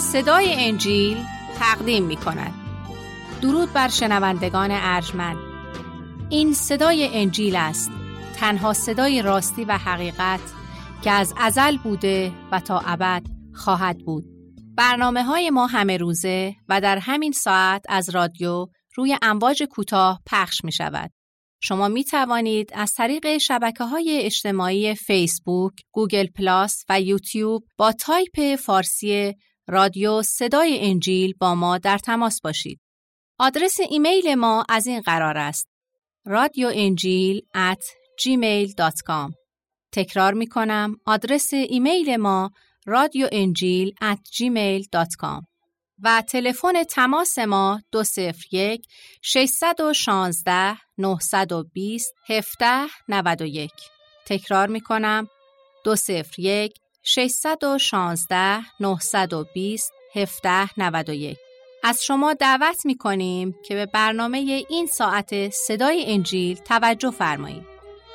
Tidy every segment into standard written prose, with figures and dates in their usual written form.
صدای انجیل تقدیم می کند. درود بر شنوندگان ارجمند. این صدای انجیل است، تنها صدای راستی و حقیقت که از ازل بوده و تا ابد خواهد بود. برنامه‌های ما همه روزه و در همین ساعت از رادیو روی امواج کوتاه پخش می شود. شما می توانید از طریق شبکه‌های اجتماعی فیسبوک، گوگل پلاس و یوتیوب با تایپ فارسی رادیو صدای انجیل با ما در تماس باشید. آدرس ایمیل ما از این قرار است: radioenjil@gmail.com. تکرار می کنم، آدرس ایمیل ما radioenjil@gmail.com و تلفن تماس ما 201 616 920 1791. تکرار می کنم، 201 616 920 1791. از شما دعوت می کنیم که به برنامه این ساعت صدای انجیل توجه فرمایید.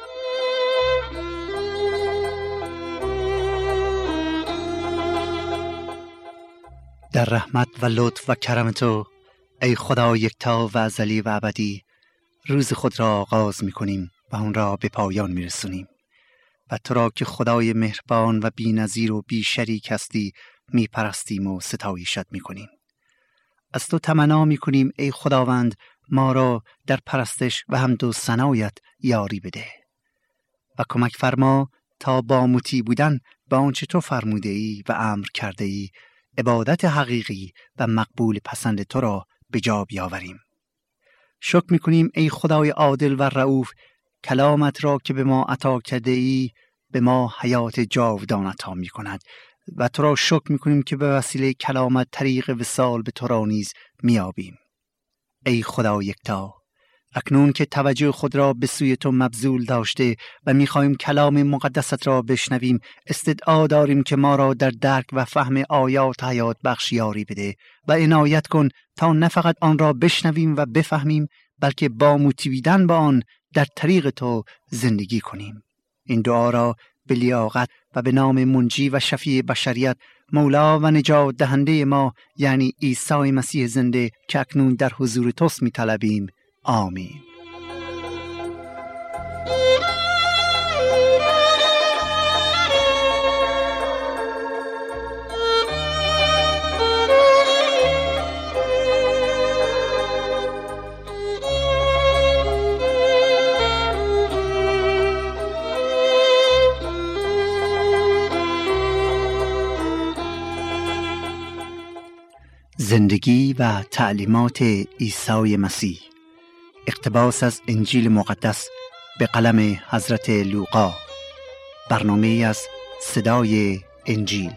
در رحمت و لطف و کرم تو ای خدا یکتا و ازلی و ابدی، روز خود را آغاز می کنیم و آن را به پایان می رسونیم و تو را که خدای مهربان و بی نظیر و بی شریک هستی می پرستیم و ستایشت می کنیم. از تو تمنا می کنیم ای خداوند، ما را در پرستش و حمد و ثنایت یاری بده و کمک فرما تا با مطیع بودن به آنچه تو فرموده ای و امر کرده ای عبادت حقیقی و مقبول پسند تو را به جا بیاوریم. شکر می‌کنیم ای خدای عادل و رؤوف، کلامت را که به ما عطا کرده ای به ما حیات جاودان عطا می‌کند و تو را شکر می‌کنیم که به وسیله کلامت طریق وصال به تو را نیز می‌یابیم. ای خدا یکتا، اکنون که توجه خود را به سوی تو مبذول داشته و می‌خواهیم کلام مقدست را بشنویم، استدعا داریم که ما را در درک و فهم آیات حیات بخش یاری بده و عنایت کن تا نه فقط آن را بشنویم و بفهمیم، بلکه با مطیعیدن با آن در طریق تو زندگی کنیم. این دعا را به لیاقت و به نام منجی و شفیع بشریت، مولا و نجات دهنده ما یعنی عیسی مسیح زنده که اکنون در حضور توست می‌طلبیم. آمین. زندگی و تعلیمات عیسی مسیح، اقتباس از انجیل مقدس به قلم حضرت لوقا، برنامه از صدای انجیل.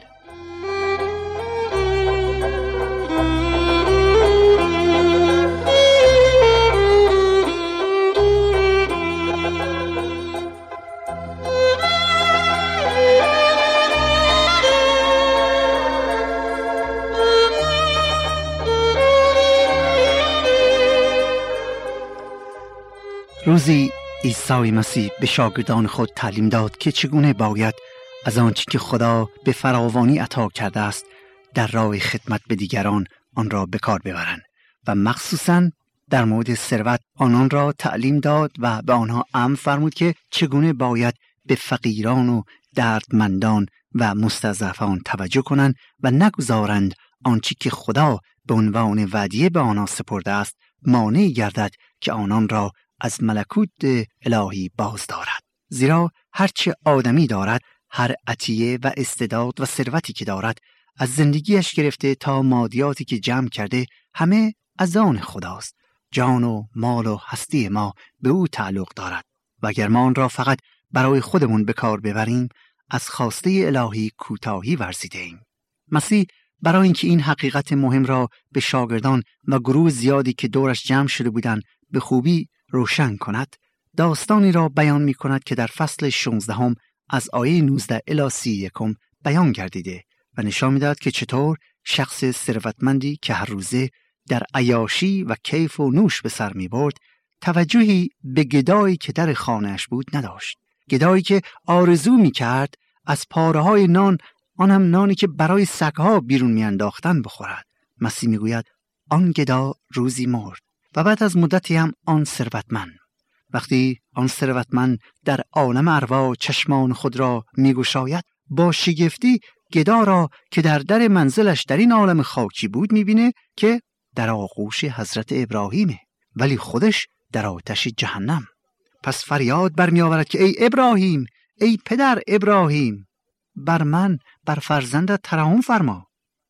روزی عیسی مسیح به شاگردان خود تعلیم داد که چگونه باید از آنچه که خدا به فراوانی عطا کرده است در راه خدمت به دیگران آن را به کار ببرند و مخصوصاً در مورد ثروت آنان را تعلیم داد و به آنها امر فرمود که چگونه باید به فقیران و دردمندان و مستضعفان توجه کنند و نگذارند آنچه که خدا به عنوان ودیعه به آنها سپرده است مانع گردد که آنان را از ملکوت الهی باز دارد. زیرا هرچه آدمی دارد، هر عطیه و استعداد و ثروتی که دارد، از زندگیش گرفته تا مادیاتی که جمع کرده، همه از آن خداست. جان و مال و هستی ما به او تعلق دارد و اگر ما آن را فقط برای خودمون به کار ببریم، از خواسته الهی کوتاهی ورزیده ایم. مسیح برای اینکه این حقیقت مهم را به شاگردان و گروه زیادی که دورش جمع شده بودند به خوبی روشن کند، داستانی را بیان می کند که در فصل 16 از آیه 19 الی 31 بیان گردیده و نشان می دهد که چطور شخص ثروتمندی که هر روزه در عیاشی و کیف و نوش به سر می برد، توجهی به گدایی که در خانه‌اش بود نداشت. گدایی که آرزو می کرد از پاره‌های نان آن هم نانی که برای سگها بیرون میانداختن بخورد. مسیح میگوید آن گدا روزی مرد و بعد از مدتی هم آن ثروتمند. وقتی آن ثروتمند در عالم ارواح چشمان خود را میگشاید، با شگفتی گدا را که در در منزلش در این عالم خاکی بود میبینه که در آغوش حضرت ابراهیمه، ولی خودش در آتش جهنم. پس فریاد برمی آورد که ای ابراهیم، ای پدر ابراهیم، بر من، بر فرزندت ترحم فرما.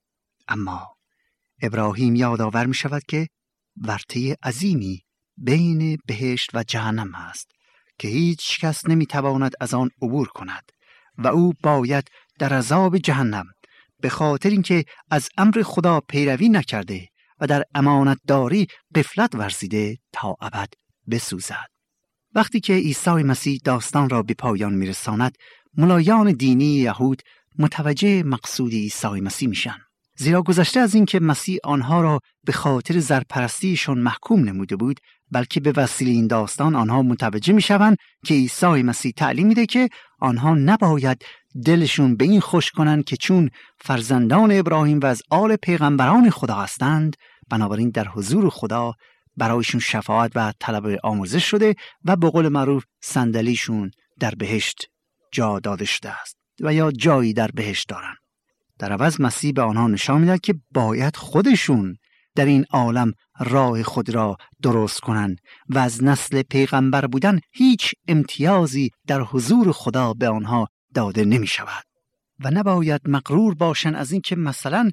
اما ابراهیم یادآور می شود که ورطه عظیمی بین بهشت و جهنم است که هیچ کس نمی تواند از آن عبور کند و او باید در عذاب جهنم به خاطر اینکه از امر خدا پیروی نکرده و در امانتداری غفلت ورزیده تا ابد بسوزد. وقتی که عیسی مسیح داستان را به پایان میرساند، ملایان دینی یهود متوجه مقصود عیسی مسیح میشن، زیرا گذشته از این که مسیح آنها را به خاطر زرپرستیشون محکوم نموده بود، بلکه به وسیله این داستان آنها متوجه میشوند که عیسی مسیح تعلیم میده که آنها نباید دلشون به این خوش کنند که چون فرزندان ابراهیم و از آل پیغمبران خدا هستند، بنابراین در حضور خدا برایشون شفاعت و طلب آمرزش شده و به قول معروف صندلیشون در بهشت جا داده شده است و یا جایی در بهشت دارن. در عوض مسیح به آنها نشان میده که باید خودشون در این عالم راه خود را درست کنند و از نسل پیغمبر بودن هیچ امتیازی در حضور خدا به آنها داده نمی شود و نباید مغرور باشن از این که مثلا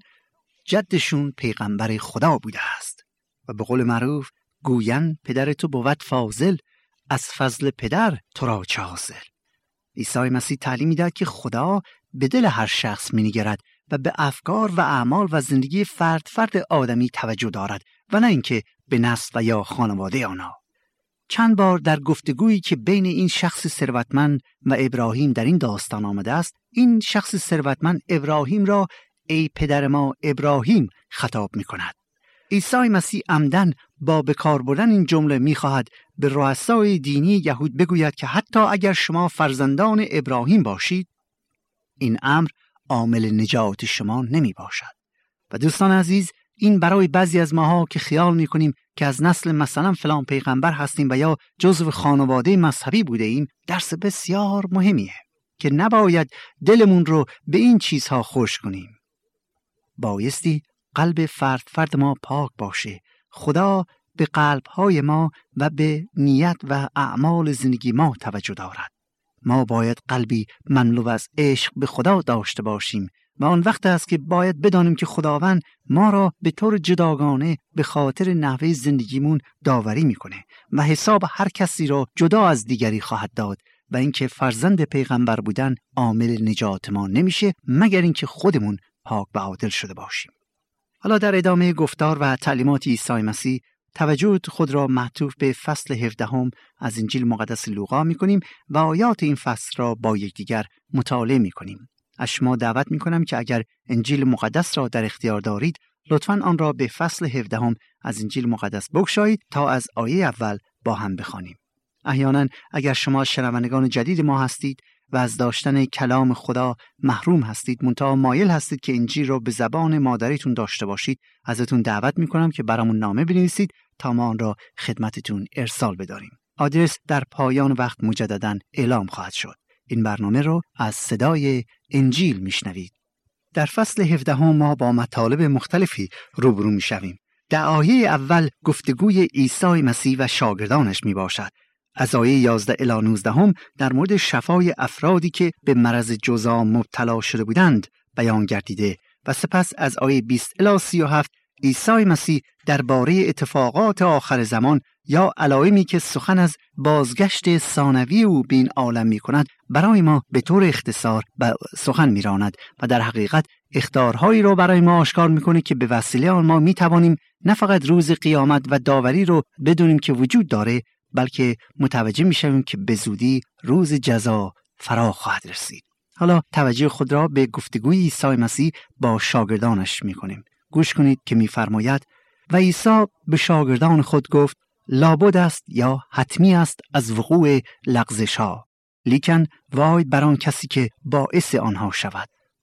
جدشون پیغمبر خدا بوده است و به قول معروف گوین پدر تو بود فاضل، از فضل پدر تو را چه حاصل. عیسی مسیح تعلیم می‌دهد که خدا به دل هر شخص می‌نگرد و به افکار و اعمال و زندگی فرد آدمی توجه دارد و نه اینکه به نسل و یا خانواده آنها. چند بار در گفتگویی که بین این شخص ثروتمند و ابراهیم در این داستان آمده است، این شخص ثروتمند ابراهیم را ای پدر ما ابراهیم خطاب می‌کند. عیسی مسیح عمدن با به کار بردن این جمله می‌خواهد به رؤسای دینی یهود بگوید که حتی اگر شما فرزندان ابراهیم باشید، این امر عامل نجات شما نمی باشد. و دوستان عزیز، این برای بعضی از ماها که خیال می‌کنیم که از نسل مثلا فلان پیغمبر هستیم و یا جزو خانواده مذهبی بوده ایم، درس بسیار مهمیه که نباید دلمون رو به این چیزها خوش کنیم. بایستی قلب فرد ما پاک باشه. خدا به قلب‌های ما و به نیت و اعمال زندگی ما توجه دارد. ما باید قلبی مملو از عشق به خدا داشته باشیم و آن وقت است که باید بدانیم که خداوند ما را به طور جداگانه به خاطر نحوه زندگیمون داوری میکنه و حساب هر کسی را جدا از دیگری خواهد داد و اینکه فرزند پیغمبر بودن عامل نجات ما نمیشه مگر اینکه خودمون پاک و عادل شده باشیم. حالا در ادامه گفتار و تعلیمات عیسی مسیح توجه خود را معطوف به فصل 17 از انجیل مقدس لوقا می‌کنیم و آیات این فصل را با یکدیگر مطالعه می‌کنیم. از شما دعوت می‌کنم که اگر انجیل مقدس را در اختیار دارید، لطفاً آن را به فصل 17 از انجیل مقدس بگشایید تا از آیه اول با هم بخوانیم. احیانا اگر شما شنوندگان جدید ما هستید و از داشتن کلام خدا محروم هستید، منتها مایل هستید که انجیل را به زبان مادریتون داشته باشید، ازتون دعوت می‌کنم که برامون نامه بنویسید تا ما آن را خدمتتون ارسال بداریم. آدرس در پایان وقت مجدداً اعلام خواهد شد. این برنامه رو از صدای انجیل میشنوید. در فصل 17 ما با مطالب مختلفی روبرو میشویم. در آیه اول گفتگوی عیسی مسیح و شاگردانش میباشد. از آیه 11 الی 19 در مورد شفای افرادی که به مرض جذام مبتلا شده بودند بیان گردیده و سپس از آیه 20 الی 37 عیسی مسیح درباره اتفاقات آخر زمان یا علائمی که سخن از بازگشت ثانوی او به این عالم می کند برای ما به طور اختصار سخن می راند و در حقیقت اخطارهایی را برای ما آشکار می کنه که به وسیله آن ما می توانیم نه فقط روز قیامت و داوری رو بدونیم که وجود داره، بلکه متوجه می شویم که به زودی روز جزا فرا خواهد رسید. حالا توجه خود را به گفتگوی عیسی مسیح با شاگردانش می کنیم. گوش کنید که می‌فرماید و عیسی به شاگردان خود گفت لابد است یا حتمی است از وقوع لغزش‌ها، لیکن وای بر آن کسی که باعث آنها شود.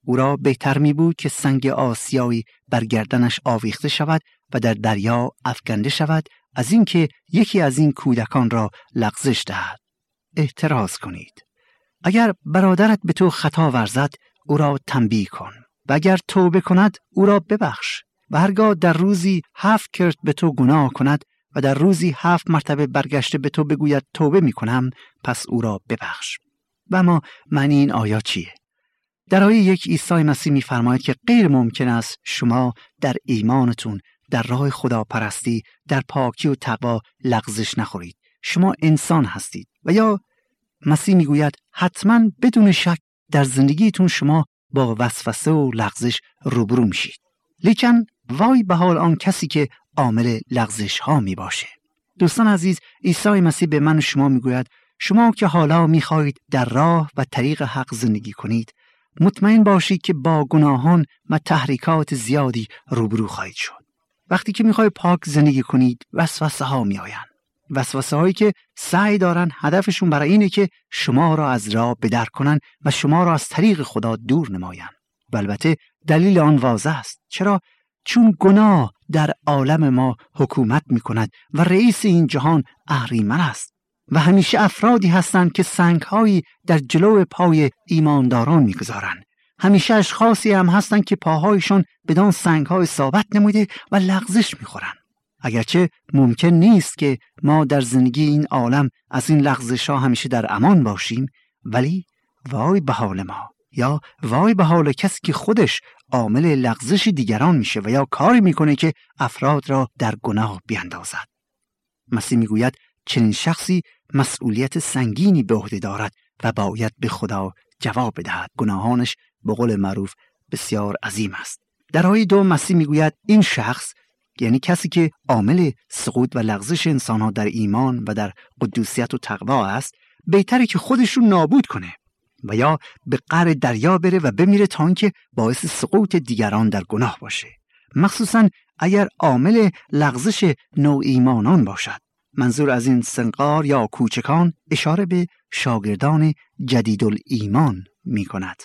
او را بهتر می بود که سنگ آسیایی بر گردنش آویخته شود و در دریا افکنده شود از اینکه یکی از این کودکان را لغزش دهد. احتراز کنید. اگر برادرت به تو خطا ورزد او را تنبیه کن و اگر توبه کند او را ببخش و هرگاه در روزی 7 کرد به تو گناه کند و در روزی 7 مرتبه برگشته به تو بگوید توبه می کنم پس او را ببخش. و اما معنی این آیات چیه؟ در آیه 1 عیسی مسیح می فرماید که غیر ممکن است شما در ایمانتون در راه خداپرستی در پاکی و تقوا لغزش نخورید. شما انسان هستید. و یا مسیح می گوید حتما بدون شک در زندگیتون شما با وسوسه و لغزش روبرو میشید. لیکن وای به حال آن کسی که عامل لغزش ها می باشه. دوستان عزیز، عیسی مسیح به من و شما می گوید شما که حالا می خواهید در راه و طریق حق زندگی کنید مطمئن باشید که با گناهان و تحریکات زیادی روبرو خواهید شد. وقتی که می خواهید پاک زندگی کنید وسوسه ها می آیند. وسوسه هایی که سعی دارن هدفشون برای اینه که شما را از راه بدر کنن و شما را از طریق خدا دور نمایند. و البته دلیل آن واضح است. چرا؟ چون گناه در عالم ما حکومت می کند و رئیس این جهان اهریمن است و همیشه افرادی هستند که سنگهایی در جلو پای ایمانداران می گذارند. همیشه اشخاصی هم هستند که پاهایشان بدان سنگهای ثابت نموده و لغزش می خورند. اگرچه ممکن نیست که ما در زندگی این عالم از این لغزش ها همیشه در امان باشیم، ولی وای به حال ما یا وای به حال کسی که خودش عامل لغزش دیگران میشه و یا کاری میکنه که افراد را در گناه بیندازد. مسیح میگوید چنین شخصی مسئولیت سنگینی به عهده دارد و باید به خدا جواب بدهد. گناهانش به قول معروف بسیار عظیم است. در آیه 2 مسیح میگوید این شخص یعنی کسی که عامل سقوط و لغزش انسانها در ایمان و در قدوسیت و تقوا است بهتره که خودش رو نابود کنه و یا به قعر دریا بره و بمیره تا اینکه باعث سقوط دیگران در گناه باشه، مخصوصا اگر عامل لغزش نوع ایمانان باشد. منظور از این سنقار یا کوچکان اشاره به شاگردان جدیدالایمان می کند.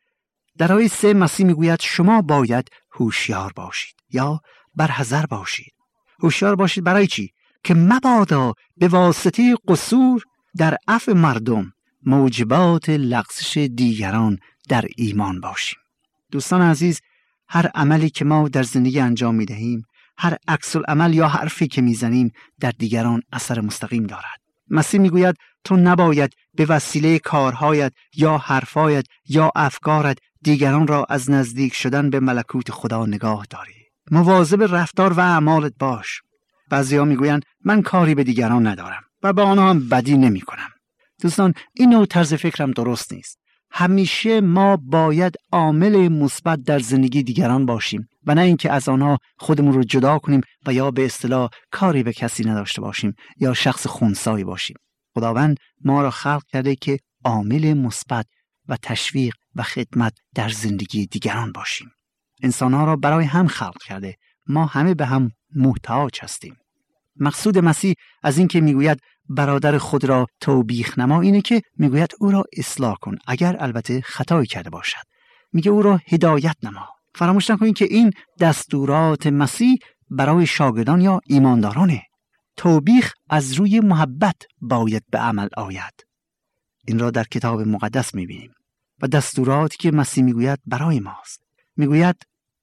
در آیه 3 مسیح می گوید شما باید هوشیار باشید یا برحذر باشید. هوشیار باشید برای چی؟ که مبادا به واسطه قصور در عفو مردم موجبات لغزش دیگران در ایمان باشیم. دوستان عزیز، هر عملی که ما در زندگی انجام می دهیم، هر عکس العمل یا حرفی که می زنیم در دیگران اثر مستقیم دارد. مسیح می گوید تو نباید به وسیله کارهایت یا حرفایت یا افکارت دیگران را از نزدیک شدن به ملکوت خدا نگاه داری. مواظب رفتار و اعمالت باش. بعضیا میگویند من کاری به دیگران ندارم و به آنها هم بدی نمی کنم. دوستان، این نوع طرز فکرم درست نیست. همیشه ما باید عامل مثبت در زندگی دیگران باشیم و نه اینکه از آنها خودمون رو جدا کنیم و یا به اصطلاح کاری به کسی نداشته باشیم یا شخص خنثی باشیم. خداوند ما را خلق کرده که عامل مثبت و تشویق و خدمت در زندگی دیگران باشیم. انسان‌ها را برای هم خلق کرده. ما همه به هم محتاج هستیم. مقصود مسیح از این که میگوید برادر خود را توبیخ نما اینه که میگوید او را اصلاح کن اگر البته خطایی کرده باشد. میگه او را هدایت نما. فراموش نکنید که این دستورات مسیح برای شاگردان یا ایماندارانه. توبیخ از روی محبت باید به عمل آید. این را در کتاب مقدس میبینیم و دستوراتی که مسیح میگوید برای ماست. میگوید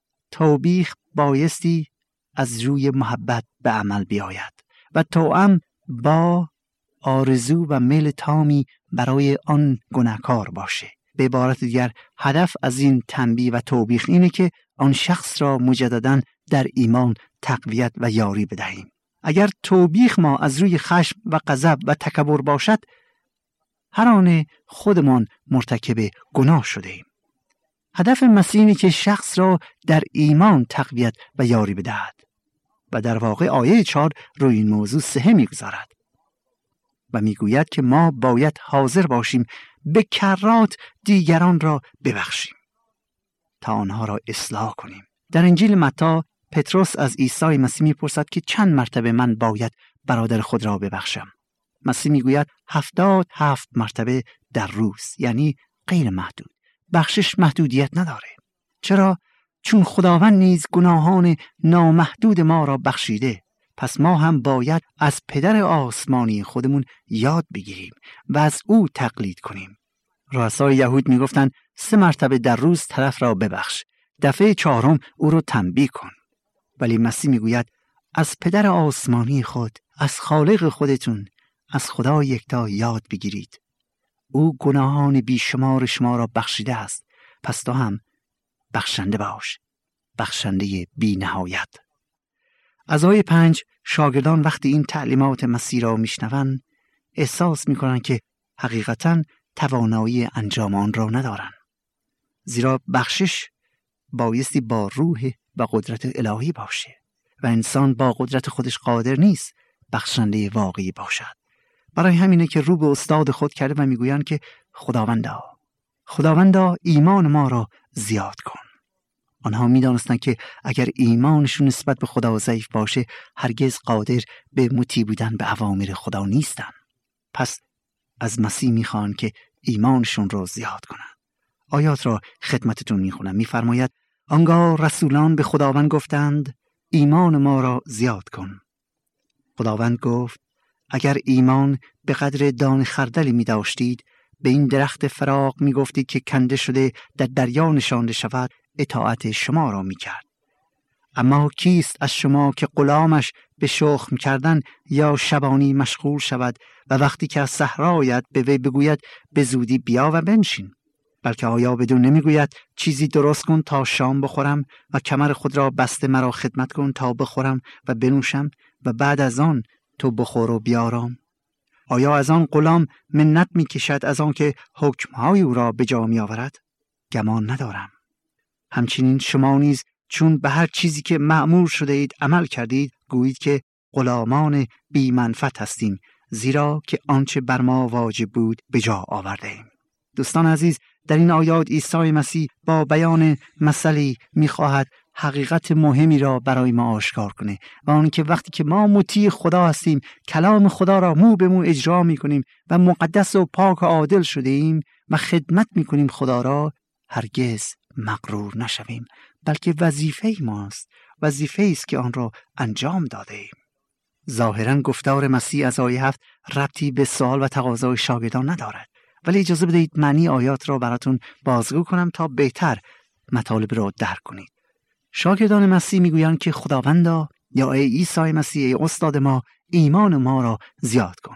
توبیخ بایستی از روی محبت به عمل بیاید و توأم با آرزو و میل تامی برای آن گناهکار باشه. به عبارت دیگر هدف از این تنبیه و توبیخ اینه که آن شخص را مجدداً در ایمان تقویت و یاری بدهیم. اگر توبیخ ما از روی خشم و غضب و تکبر باشد، هر آن خودمان مرتکب گناه شده ایم. هدف مسیح اینه که شخص را در ایمان تقویت و یاری بدهد و در واقع آیه 4 روی این موضوع سهه میگذارد و میگوید که ما باید حاضر باشیم به کرات دیگران را ببخشیم تا آنها را اصلاح کنیم. در انجیل متی پتروس از عیسی مسیح میپرسد که چند مرتبه من باید برادر خود را ببخشم؟ مسیح میگوید 77 مرتبه در روز، یعنی غیر محدود. بخشش محدودیت نداره. چرا؟ چون خداوند نیز گناهان نامحدود ما را بخشیده، پس ما هم باید از پدر آسمانی خودمون یاد بگیریم و از او تقلید کنیم. رؤسای یهود میگفتن 3 مرتبه در روز طرف را ببخش، دفعه 4 او رو تنبیه کن. ولی مسیح میگوید از پدر آسمانی خود، از خالق خودتون، از خدا یکتا یاد بگیرید. او گناهان بیشمار شما را بخشیده است، پس تو هم بخشنده باش، بخشنده بی نهایت. از آیه 5 شاگردان وقتی این تعلیمات مسیح را میشنوند احساس میکنن که حقیقتاً توانایی انجام آن را ندارن، زیرا بخشش بایستی با روح و قدرت الهی باشه و انسان با قدرت خودش قادر نیست بخشنده واقعی باشد. برای همینه که رو به استاد خود کرده و میگویند که خداوندا ایمان ما را زیاد کن. آنها میدانستند که اگر ایمانشون نسبت به خدا ضعیف باشه هرگز قادر به مطیع بودن به اوامر خدا نیستن. پس از مسیح میخوان که ایمانشون رو زیاد کنن. آیات را خدمتتون میخونم. میفرماید آنگاه رسولان به خداوند گفتند ایمان ما را زیاد کن. خداوند گفت اگر ایمان به قدر دانه خردلی می داشتید به این درخت فراق می گفتید که کنده شده در دریا نشانده شود اطاعت شما را می کرد. اما کیست از شما که غلامش به شخم کردن یا شبانی مشغول شود و وقتی که از صحرا آید به وی بگوید به زودی بیا و بنشین؟ بلکه آیا بدون نمیگوید چیزی درست کن تا شام بخورم و کمر خود را بسته مرا خدمت کن تا بخورم و بنوشم و بعد از آن تو بخور و بیارام؟ آیا از آن غلام منت می کشد از آن که حکمهای او را به جا می آورد؟ گمان ندارم. همچنین شما نیز چون به هر چیزی که مأمور شده اید عمل کردید گویید که غلامان بی منفعت هستیم، زیرا که آنچه بر ما واجب بود به جا آورده ایم. دوستان عزیز، در این آیات عیسی مسیح با بیان مسئله می‌خواهد حقیقت مهمی را برای ما آشکار کنه و آن که وقتی که ما مطیع خدا هستیم، کلام خدا را مو به مو اجرا می‌کنیم و مقدس و پاک و عادل شده ایم و خدمت می‌کنیم خدا را، هرگز مغرور نشویم، بلکه وظیفه ماست، وظیفه است که آن را انجام داده ایم. ظاهراً گفتار مسیح از آیه 7 ربطی به سوال و تقاضای شاگردان ندارد، ولی اجازه بدهید معنی آیات را براتون بازگو کنم تا بهتر مطالب را درک کنید. شاگردان مسیح میگویند که خداوندا یا ای عیسی مسیح ای استاد ما ایمان ما را زیاد کن.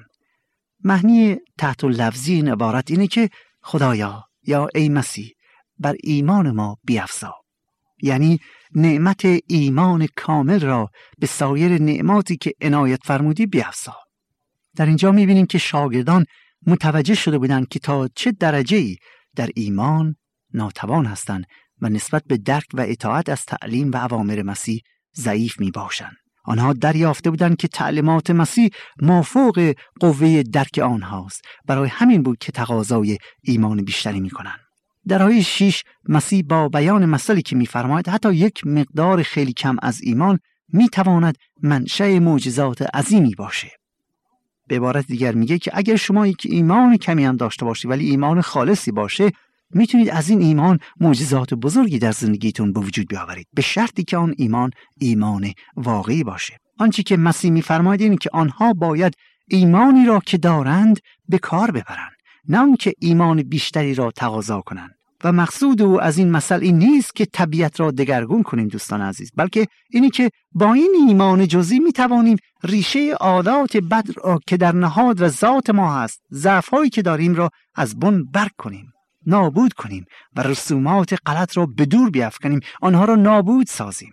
معنی تحت لفظی این عبارت اینه که خدایا یا ای مسیح بر ایمان ما بیفزا، یعنی نعمت ایمان کامل را به سایر نعماتی که عنایت فرمودی بیفزا. در اینجا میبینیم که شاگردان متوجه شده بودند که تا چه درجه‌ای در ایمان ناتوان هستند و نسبت به درک و اطاعت از تعلیم و اوامر مسیح ضعیف می باشند. آنها دریافته بودند که تعلیمات مسیح مافوق قوه درک آنهاست. برای همین بود که تقاضای ایمان بیشتری می کنند. در آیه 6 مسیح با بیان مسئله که می فرماید حتی یک مقدار خیلی کم از ایمان می تواند منشأ معجزات عظیمی باشه. به عبارت دیگر میگه که اگر شما یک ایمان کمی هم داشته باشید ولی ایمان خالصی باشه، میتونید از این ایمان معجزات بزرگی در زندگیتون به وجود بیاورید، به شرطی که آن ایمان واقعی باشه. آنچه که مسیح میفرماید اینه که آنها باید ایمانی را که دارند به کار ببرند، نه اون که ایمان بیشتری را تقاضا کنند. و مقصود او از این مسئله این نیست که طبیعت را دگرگون کنیم دوستان عزیز، بلکه اینی که با این ایمان جزئی می توانیم ریشه عادات بد را که در نهاد و ذات ما هست، ضعف‌هایی که داریم را از بن برک کنیم، نابود کنیم و رسومات غلط را به دور بیفکنیم، آنها را نابود سازیم.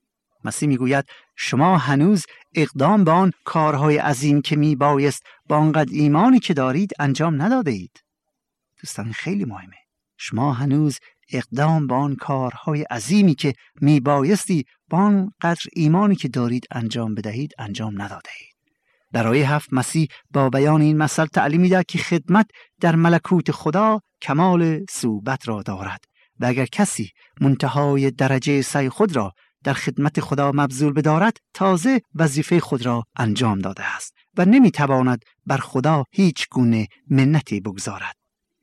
مسیح میگوید شما هنوز اقدام به آن کارهای عظیم که می بایست با آنقدر ایمانی که دارید انجام نداده اید. دوستان خیلی مهمه. شما هنوز اقدام به آن کارهای عظیمی که می بایستی با آن قدر ایمانی که دارید انجام بدهید انجام نداده اید. در آیه 7 مسیح با بیان این مسئله تعلیم می‌دهد که خدمت در ملکوت خدا کمال صعوبت را دارد و اگر کسی منتهای درجه سعی خود را در خدمت خدا مبذول بدارد، تازه وظیفه خود را انجام داده است و نمیتواند بر خدا هیچ گونه منتی بگذارد.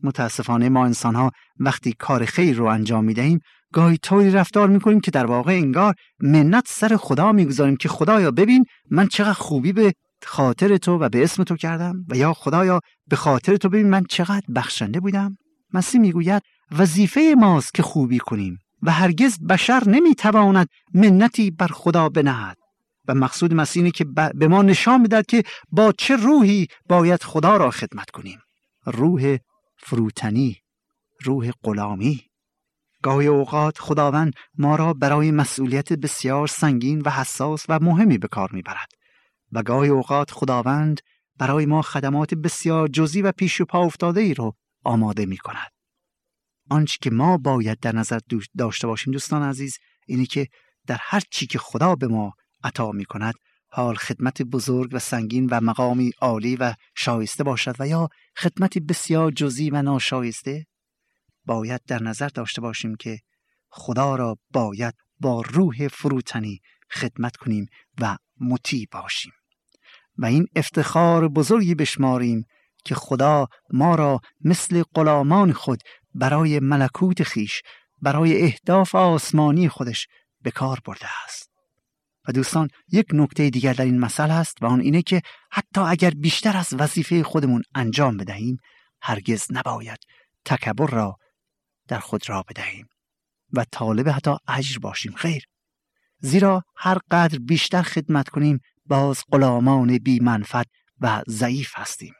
متاسفانه ما انسان‌ها وقتی کار خیر رو انجام می‌دهیم گاهی طوری رفتار می‌کنیم که در واقع انگار منت سر خدا می‌گذاریم که خدایا ببین من چقدر خوبی به خاطر تو و به اسم تو کردم، و یا خدایا به خاطر تو ببین من چقدر بخشنده بودم. مسیح میگوید وظیفه ماست که خوبی کنیم و هرگز بشر نمیتواند منتی بر خدا بنهد. و مقصود مسیح اینه که به ما نشان میدهد که با چه روحی باید خدا را خدمت کنیم. روح فروتنی، روح غلامی. گاهی اوقات خداوند ما را برای مسئولیت بسیار سنگین و حساس و مهمی به کار میبرد و گاهی اوقات خداوند برای ما خدمات بسیار جزئی و پیش و پا افتاده ای رو آماده می کند. آنچه که ما باید در نظر داشته باشیم دوستان عزیز اینه که در هر چی که خدا به ما عطا می کند، حال خدمت بزرگ و سنگین و مقامی عالی و شایسته باشد و یا خدمت بسیار جزئی و ناشایسته، باید در نظر داشته باشیم که خدا را باید با روح فروتنی خدمت کنیم و مطیع باشیم و این افتخار بزرگی بشماریم که خدا ما را مثل غلامان خود برای ملکوت خیش، برای اهداف آسمانی خودش به کار برده است. و دوستان یک نکته دیگر در این مسئله هست و آن اینه که حتی اگر بیشتر از وظیفه خودمون انجام بدهیم هرگز نباید تکبر را در خود را بدهیم و طالب حتی اجر باشیم. خیر، زیرا هر قدر بیشتر خدمت کنیم باز غلامان بی منفعت و ضعیف هستیم.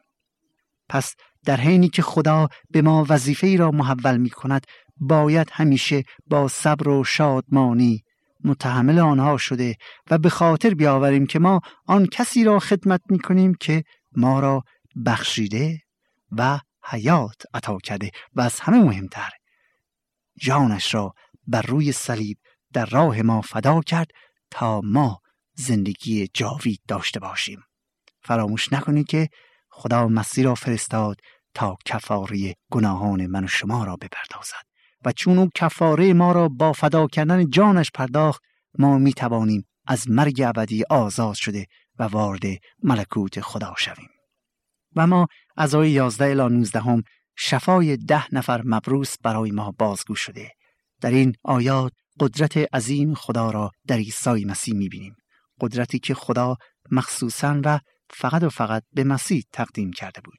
پس در حینی که خدا به ما وظیفه‌ای را محول می کند باید همیشه با صبر و شادمانی متحمل آنها شده و به خاطر بیاوریم که ما آن کسی را خدمت می کنیم که ما را بخشیده و حیات عطا کرده و از همه مهمتر جانش را بر روی صلیب در راه ما فدا کرد تا ما زندگی جاوید داشته باشیم. فراموش نکنید که خدا مسیح را فرستاد تا کفاره گناهان من و شما را بپردازد و چون او کفاره ما را با فدا کردن جانش پرداخت، ما می توانیم از مرگ ابدی آزاد شده و وارد ملکوت خدا شویم. و ما از آیه 11 الی 19 شفای 10 نفر مبروس برای ما بازگو شده. در این آیات قدرت عظیم خدا را در عیسی مسیح می بینیم. قدرتی که خدا مخصوصاً و فقط به مسیح تقدیم کرده بود.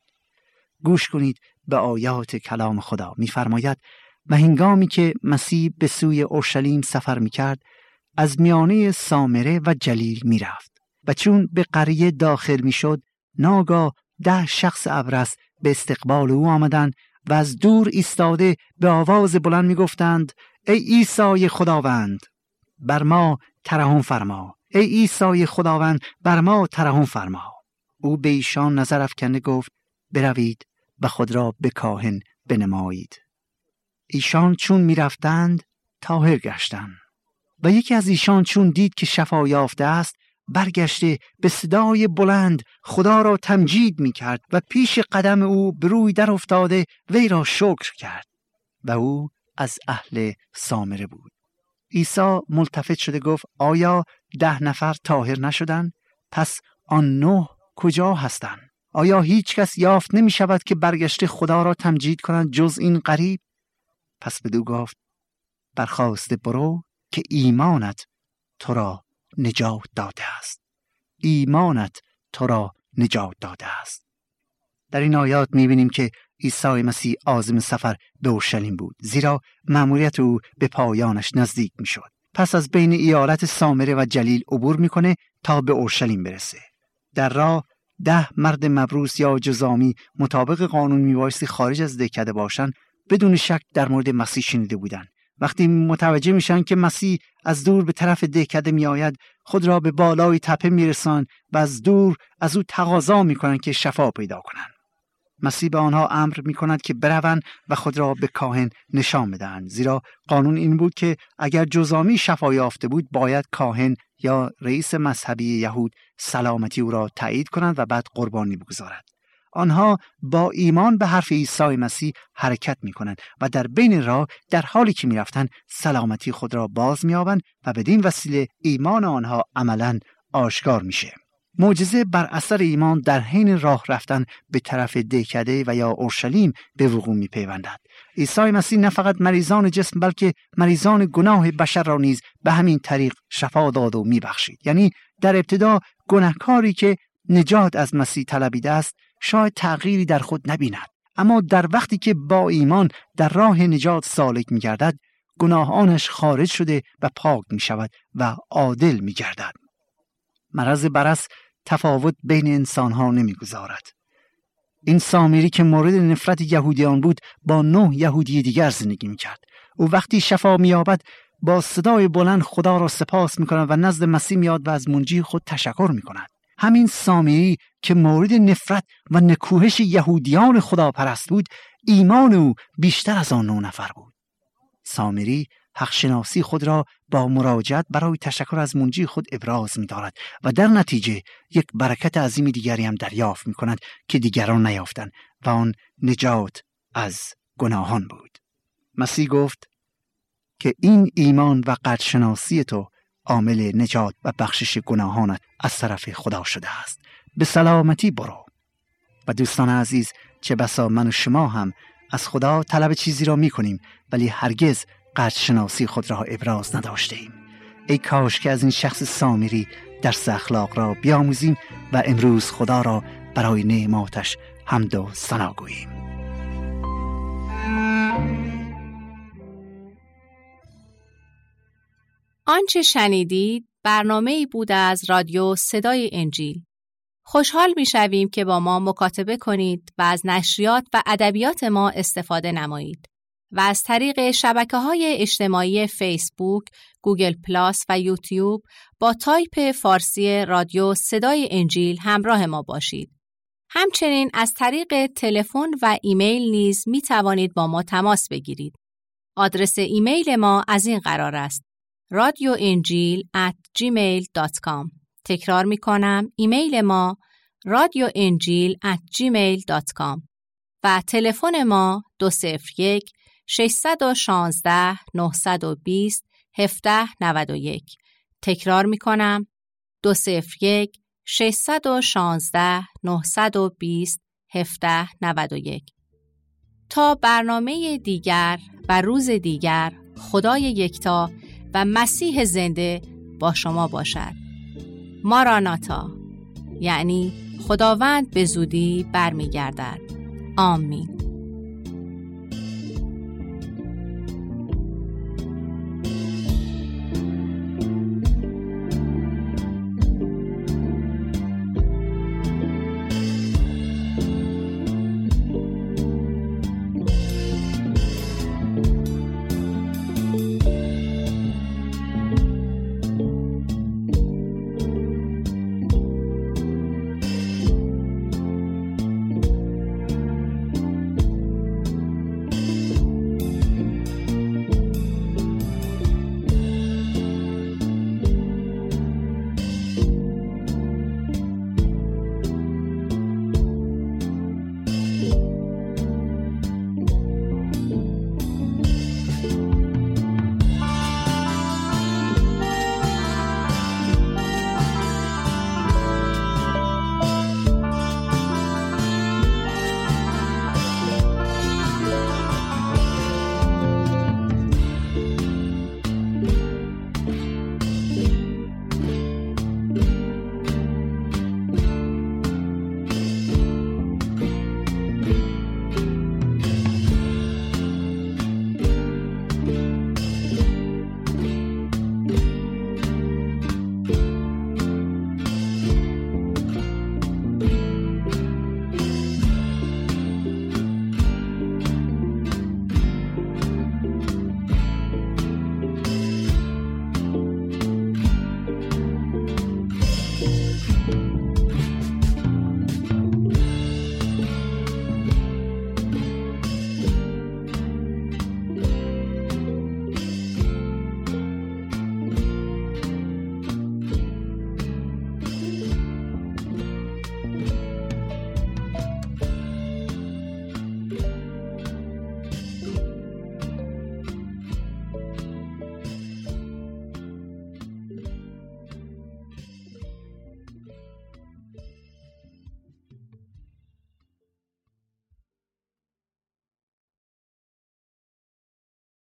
گوش کنید به آیات کلام خدا. می‌فرماید و هنگامی که مسیح به سوی اورشلیم سفر می‌کرد از میانه سامره و جلیل می‌رفت و چون به قریه داخل می‌شد ناگاه 10 شخص ابرص به استقبال او آمدند و از دور ایستاده به آواز بلند می‌گفتند ای عیسی خداوند بر ما ترحم فرما، ای عیسی خداوند بر ما ترحم فرما. او به ایشان نظر افکنده گفت بروید و خود را به کاهن بنمایید. ایشان چون می رفتند طاهر گشتند و یکی از ایشان چون دید که شفا یافته است برگشته به صدای بلند خدا را تمجید می کرد و پیش قدم او به روی در افتاده وی را شکر کرد و او از اهل سامره بود. عیسی ملتفت شده گفت آیا 10 نفر طاهر نشدند؟ پس آن 9 کجا هستند؟ آیا هیچ کس یافت نمی شود که برگشته خدا را تمجید کنند جز این غریب؟ پس بدو گفت برخاسته برو که ایمانت تو را نجات داده است. ایمانت تو را نجات داده است. در این آیات می بینیم که عیسی مسیح عازم سفر به اورشلیم بود، زیرا مأموریت او به پایانش نزدیک می شد. پس از بین ایالت سامره و جلیل عبور میکنه تا به اورشلیم برسه. در راه 10 مرد مبروس یا جزامی مطابق قانون میبایستی خارج از دهکده باشن بدون شک در مورد مسیح شنیده بودن. وقتی متوجه میشن که مسیح از دور به طرف دهکده میآید خود را به بالای تپه میرسان و از دور از او تقاضا میکنن که شفا پیدا کنن. مسیح به آنها امر میکند که بروند و خود را به کاهن نشان بدهند، زیرا قانون این بود که اگر جزامی شفا یافته بود باید کاهن یا رئیس مذهبی یهود سلامتی او را تایید کنند و بعد قربانی بگذارد. آنها با ایمان به حرف عیسی مسیح حرکت میکنند و در بین راه در حالی که میرفتند سلامتی خود را باز مییابند و بدین وسیله ایمان آنها عملاً آشکار میشه. معجزه بر اثر ایمان در حین راه رفتن به طرف دهکده و یا اورشلیم به وقوع می پیوندد. عیسی مسیح نه فقط مریضان جسم بلکه مریضان گناه بشر را نیز به همین طریق شفا داد و می بخشید. یعنی در ابتدا گناهکاری که نجات از مسیح طلبیده است شاید تغییری در خود نبیند، اما در وقتی که با ایمان در راه نجات سالک می گردد گناهانش خارج شده و پاک می شود و عادل می گردد. مرض برص تفاوت بین انسانها نمی گذارد. این سامری که مورد نفرت یهودیان بود با 9 یهودی دیگر زندگی می کرد. او وقتی شفا می یابد با صدای بلند خدا را سپاس می کند و نزد مسیح میاد و از منجی خود تشکر می کند. همین سامری که مورد نفرت و نکوهش یهودیان خدا پرست بود، ایمان او بیشتر از آن 9 نفر بود. سامری حق شناسی خود را با مراجعت برای تشکر از منجی خود ابراز می دارد و در نتیجه یک برکت عظیم دیگری هم دریافت می کند که دیگران نیافتند و آن نجات از گناهان بود. مسیح گفت که این ایمان و قدرشناسی تو عامل نجات و بخشش گناهانت از طرف خدا شده است. به سلامتی برو. و دوستان عزیز، چه بسا من و شما هم از خدا طلب چیزی را می کنیم ولی هرگز قدرشناسی خود را ابراز نداشته ایم. ای کاش که از این شخص سامری درس اخلاق را بیاموزیم و امروز خدا را برای نعماتش حمد و ثنا گوییم. آنچه شنیدید برنامه‌ای بود از رادیو صدای انجیل. خوشحال می‌شویم که با ما مکاتبه کنید و از نشریات و ادبیات ما استفاده نمایید و از طریق شبکه‌های اجتماعی فیسبوک، گوگل پلاس و یوتیوب با تایپ فارسی رادیو صدای انجیل همراه ما باشید. همچنین از طریق تلفن و ایمیل نیز می‌توانید با ما تماس بگیرید. آدرس ایمیل ما از این قرار است: radioenjil@gmail.com. تکرار می کنم، ایمیل ما radioenjil@gmail.com و تلفن ما 201-616-920-1791. تکرار می کنم، 201-616-920-1791. تا برنامه دیگر و روز دیگر، خدای یکتا و مسیح زنده با شما باشد. ماراناتا، یعنی خداوند به زودی برمیگردد. آمین.